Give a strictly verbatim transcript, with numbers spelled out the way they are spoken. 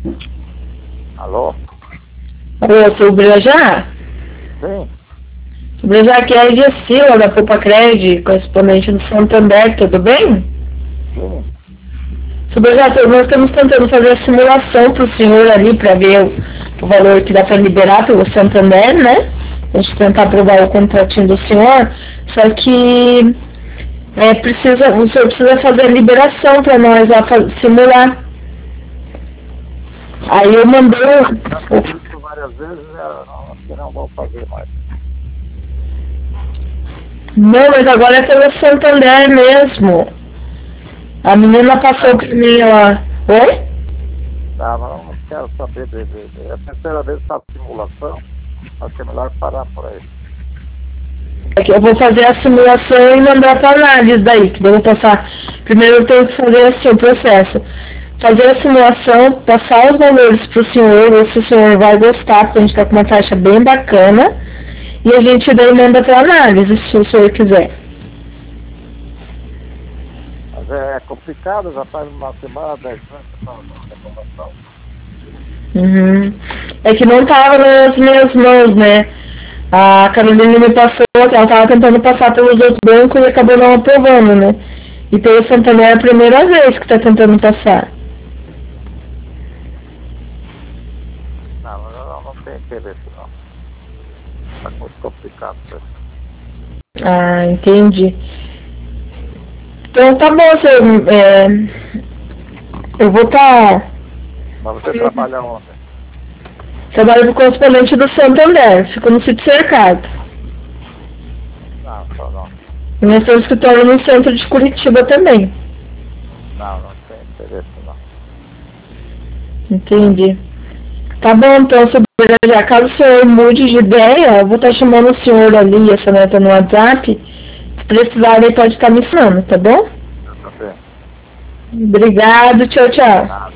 Alô? Alô, seu Brejá? Sim. Seu Brejá, aqui é a Gesila, da Poupa Cred, correspondente do Santander, tudo bem? Sim. Seu Brejá, nós estamos tentando fazer a simulação para o senhor ali, para ver o, o valor que dá para liberar pelo Santander, né? A gente tentar aprovar o contratinho do senhor, só que é, precisa, o senhor precisa fazer a liberação para nós lá pra simular. Aí eu mandei Já fiz o... isso várias vezes, eu não, acho que não vou fazer mais. Não, mas agora é pelo Santander mesmo. A menina passou por mim lá. Oi? Tá, mas eu não quero saber de, de, de, é a terceira vez que faço simulação, acho que é melhor parar por aí. É que eu vou fazer a simulação e mandar para análise daí, que daí eu vou passar. Primeiro eu tenho que fazer assim o processo. Fazer a simulação, passar os valores para o senhor, ver se o senhor vai gostar, porque a gente está com uma taxa bem bacana. E a gente daí manda para análise, se o senhor quiser. Mas é, é complicado, já faz uma semana, dez anos que eu falo com reclamação. Uhum. É que não estava nas minhas mãos, né? A Carolina me passou, ela estava tentando passar pelos outros bancos e acabou não aprovando, né? E pelo Santander é a primeira vez que está tentando passar. Não, mas eu não, não tenho interesse não. Tá muito complicado isso. Ah, entendi. Então tá bom, senhor. É, eu vou estar... Tá, Mas você trabalha onde? trabalho com correspondente do Santander, fico no sítio cercado. Não, só não. E nós temos escritório no centro de Curitiba também. Não, não tenho interesse não. Entendi. Tá bom, então, seu já caso o senhor mude de ideia, eu vou estar chamando o senhor ali, essa neta no WhatsApp. Se precisar, ele pode estar me ensinando, tá bom? Tá bem. Obrigado, tchau, tchau. Nada.